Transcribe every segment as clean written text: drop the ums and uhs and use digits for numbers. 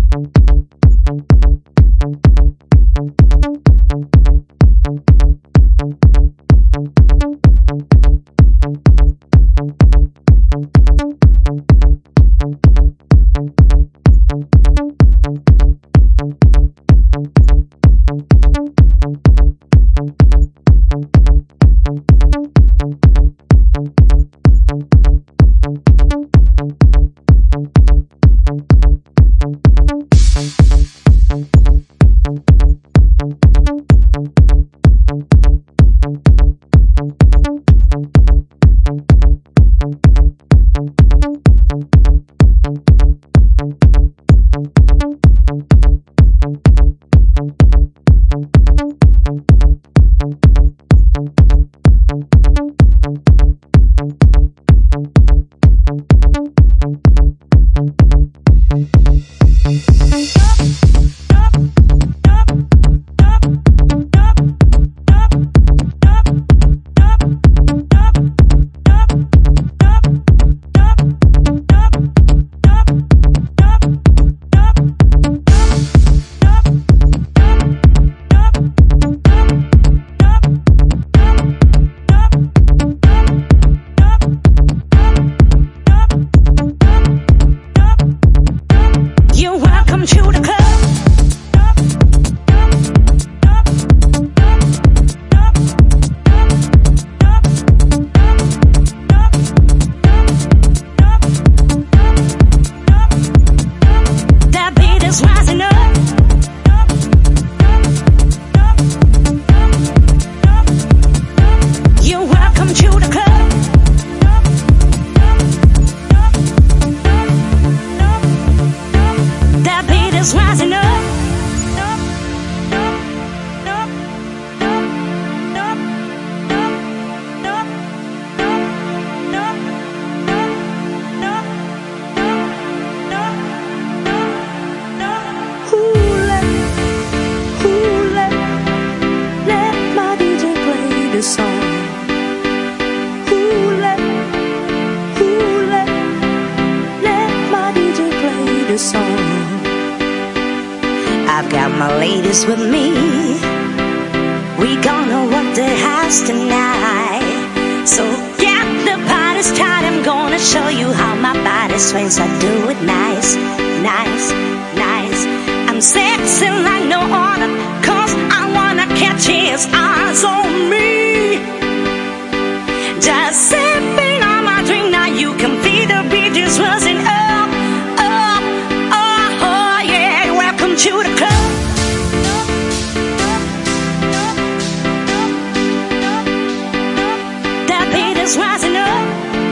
I've got my ladies with me. We gonna work the house tonight. So get the party started. I'm gonna show you how my body swings. I do it nice, nice, nice. I'm sexy like no other, 'cause I wanna catch his eyes on me. Just sipping on my drink, now you can feel the beat is rising up, up, oh, oh yeah. Welcome to the club. That beat is rising up.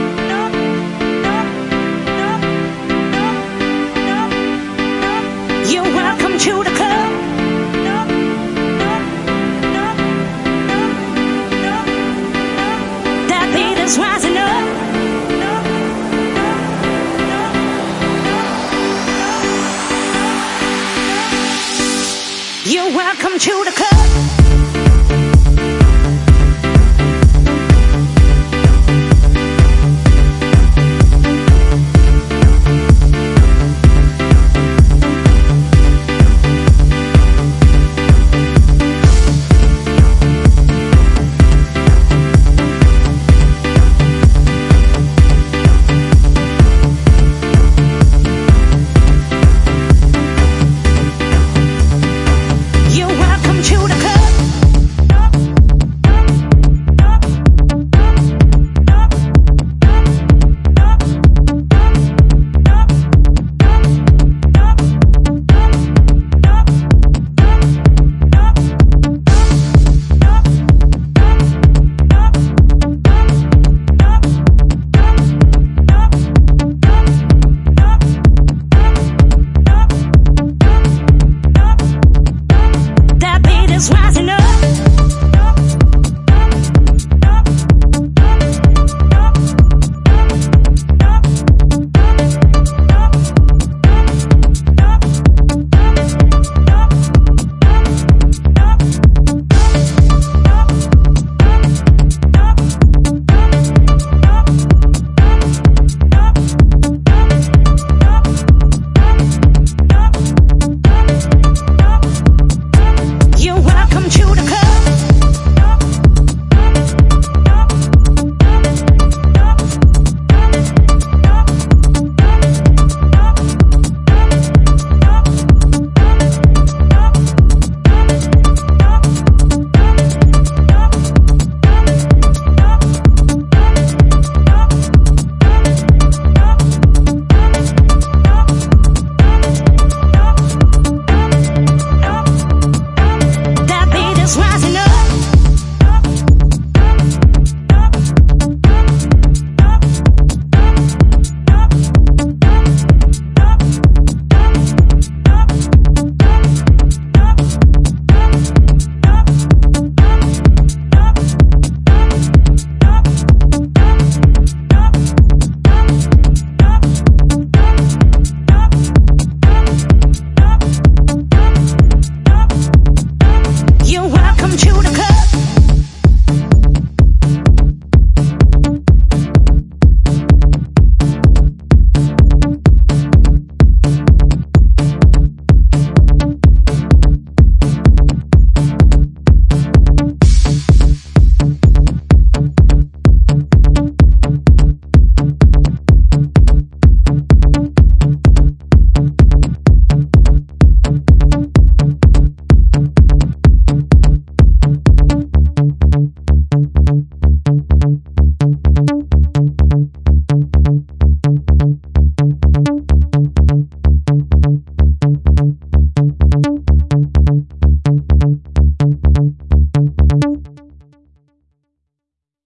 You're welcome to the club. That beat is rising up. You're welcome to the club.